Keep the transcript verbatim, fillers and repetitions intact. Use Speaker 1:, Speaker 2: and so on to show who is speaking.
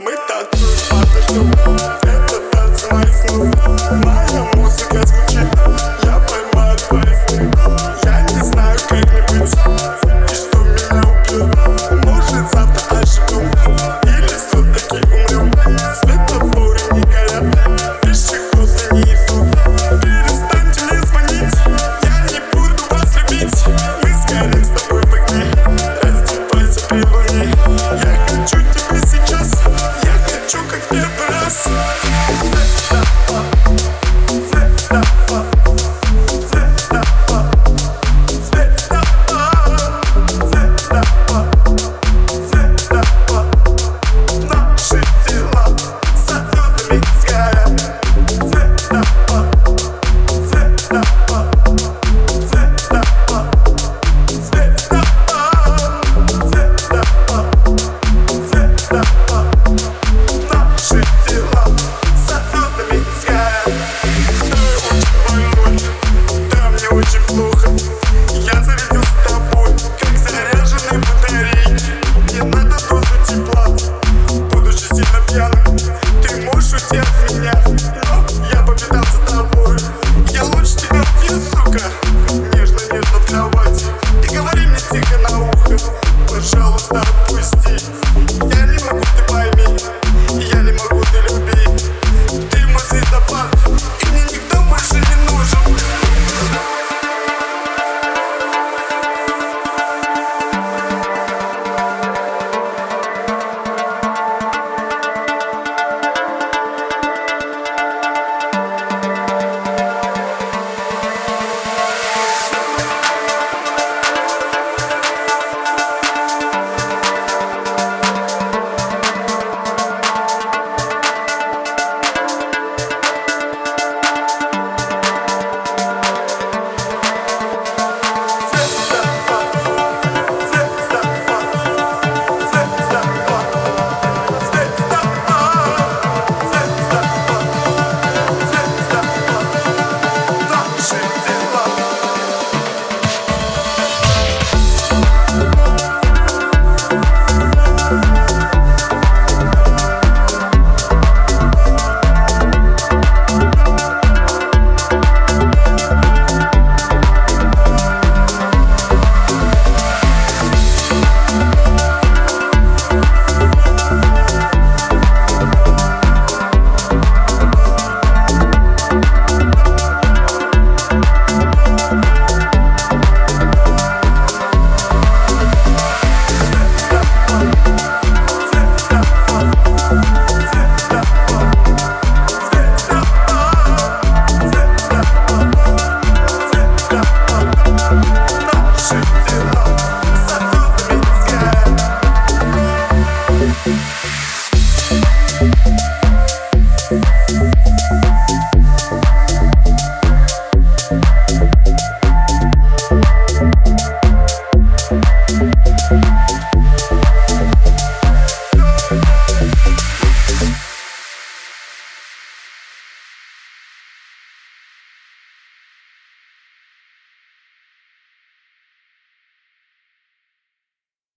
Speaker 1: Мы танцуем под дождем, это танцы моих снов. Моя музыка звучит, я поймаю твои сны. Я не знаю, как мне быть и что меня убьет. Может, завтра оживем или все-таки умрем. Светофоры не горят, пешеходы не идут. Перестаньте мне звонить, я не буду вас любить. Мы сгорим с тобой в огне, раздевайся при луне. Я хочу тебя сейчас, я хочу как в первый раз. Очень плохо, я зарядился тобой, как заряженной батарейки. Мне надо дозу тепла, будучи сильно пьяным. Ты можешь уйти от меня, но я победал за тобой. Я лучше тебя пью, сука, нежно-нежно в кровати. Ты говори мне тихо на ухо, пожалуйста, отпусти. Я не могу, ты пойми, я не могу, ты люби. Ты мой звездопад, и мне никто больше не нужен.
Speaker 2: We'll be right back.